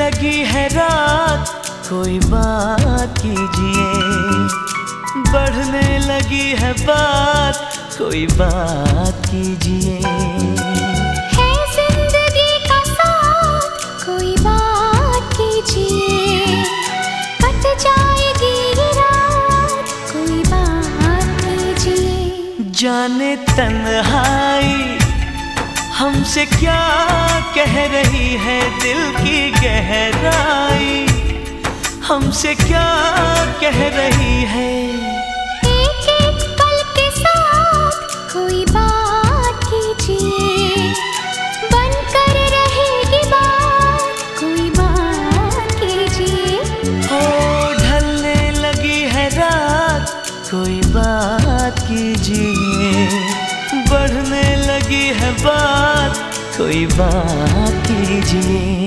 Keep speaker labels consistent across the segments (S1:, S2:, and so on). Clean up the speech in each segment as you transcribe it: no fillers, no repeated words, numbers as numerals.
S1: लगी है रात, कोई बात कीजिए। बढ़ने लगी है बात, कोई बात कीजिए।
S2: है जिंदगी का साथ, कोई बात कीजिए। कट जाएगी ये रात, कोई बात कीजिए।
S1: जाने तन्हाई हमसे क्या कह रही है, दिल की गहराई हमसे क्या कह रही है।
S2: एक एक पल के साथ कोई बात कीजिए। बनकर रहेगी बात, कोई बात कीजिए।
S1: हो ढलने लगी है रात, कोई बात कीजिए। बढ़ने लगी है बात, कोई बात कीजिए।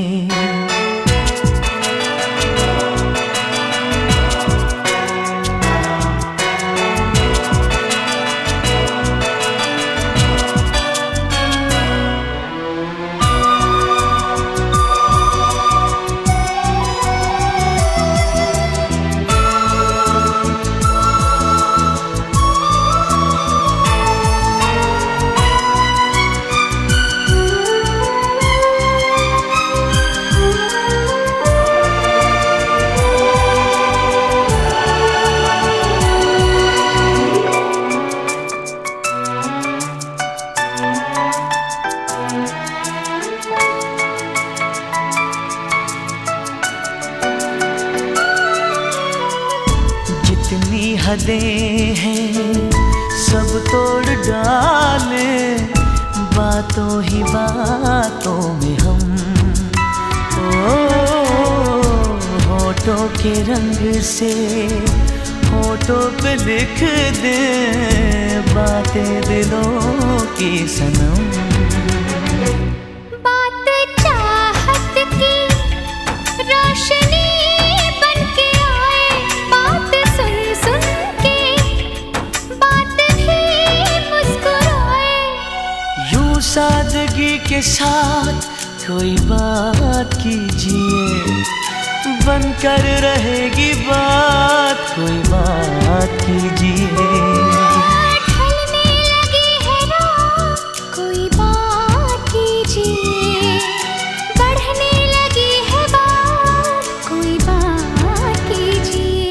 S1: जितनी हदें हैं सब तोड़ डाले, बातों ही बातों में हम होठों के रंग से होठों पे लिख दे बातें दिलों की सनम।
S2: बात चाहत की रोशनी बनके आए, बात सुन सुन के बात भी मुस्कुराए।
S1: यूं सादगी के साथ कोई बात कीजिए। बनकर रहेगी बात, कोई बात कीजिए।
S2: ढलने लगी है रात, कोई बात कीजिए। बढ़ने लगी है बात, कोई बात कीजिए।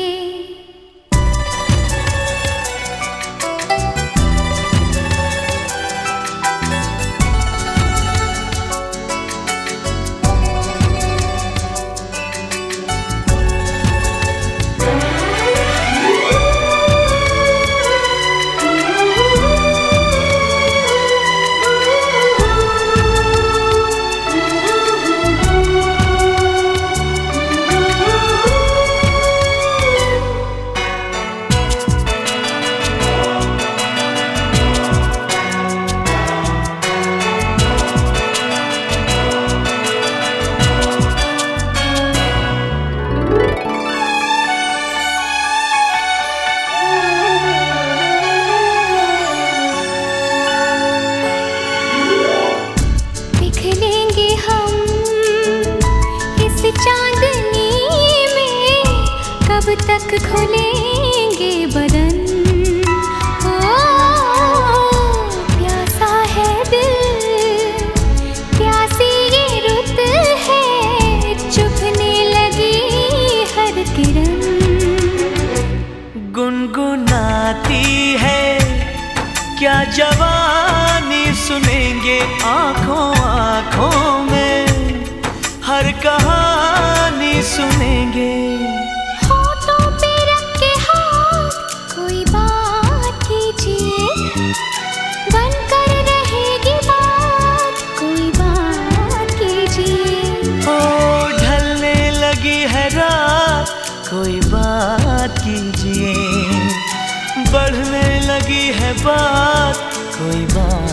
S2: कब तक खुलेंगे बदन, ओ प्यासा है दिल, प्यासी ये रुत है, चुभने लगी हर किरण।
S1: गुनगुनाती है क्या जवानी, सुनेंगे आंखों आंखों में हर कहानी सुनेंगे।
S2: होठों पे रख के हाथ कोई बात कीजिए, बनकर रहेगी बात, कोई बात कीजिए।
S1: ओ ढलने लगी है रात, कोई बात कीजिए। बढ़ने लगी है बात, कोई बात